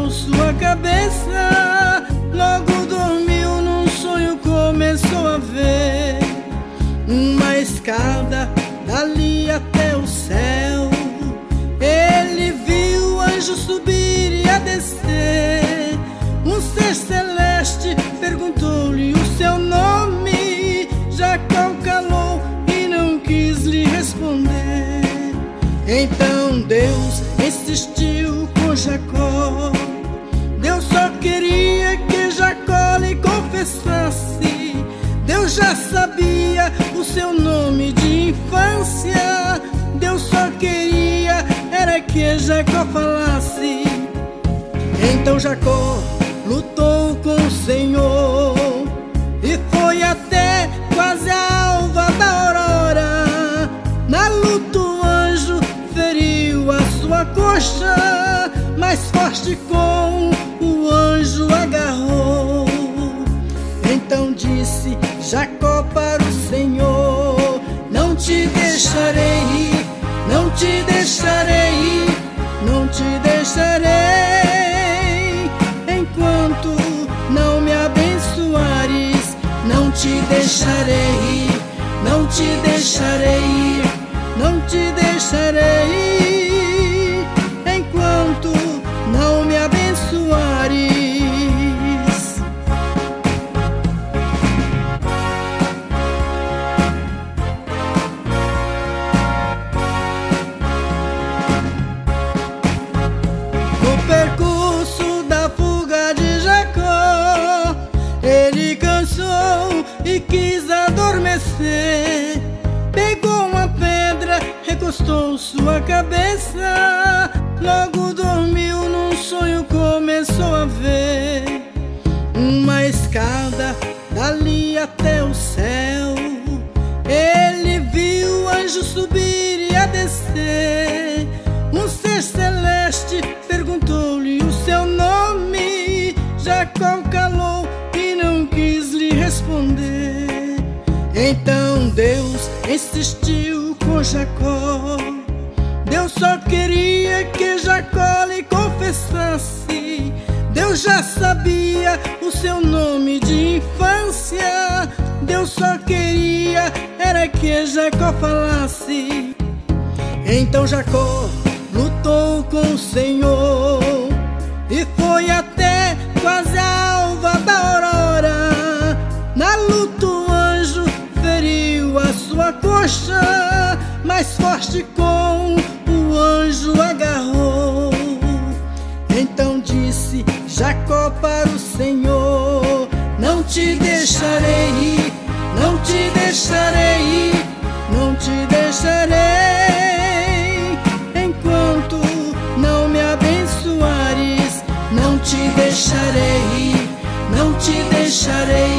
custou sua cabeça. Logo dormiu, num sonho começou a ver uma escada dali até o céu. Ele viu o anjo subir e a descer. Um ser celeste perguntou-lhe o seu nome. Jacó calou e não quis lhe responder. Então Deus insistiu com Jacó. Deus só queria que Jacó lhe confessasse. Deus já sabia o seu nome de infância. Deus só queria era que Jacó falasse. Então Jacó lutou com o Senhor e foi até quase a alva da aurora. Na luta o anjo feriu a sua coxa, mais forte com o anjo agarrou. Então disse Jacó para o Senhor: não te deixarei ir, não te deixarei ir, não te deixarei, enquanto não me abençoares. Não te deixarei ir, não te deixarei ir, não te deixarei ir, enquanto não me abençoares. No percurso da fuga de Jacó, ele cansou e quis adormecer. Pegou uma pedra, recostou sua cabeça. Logo dormiu, num sonho começou a ver uma escada dali até o céu. Ele viu o anjo subir e a descer. Um ser celeste perguntou-lhe o seu nome. Jacó calou e não quis lhe responder. Então Deus insistiu com Jacó. Deus só queria que Jacó lhe confessasse. Deus já sabia o seu nome de infância. Deus só queria era que Jacó falasse. Então Jacó lutou com o Senhor e foi até quase a alva da aurora. Na luta o anjo feriu a sua coxa, mais forte com o anjo agarrou. Então disse Jacó para o Senhor: não te deixarei ir, não te deixarei ir, não te deixarei, enquanto não me abençoares. Não te deixarei ir, não te deixarei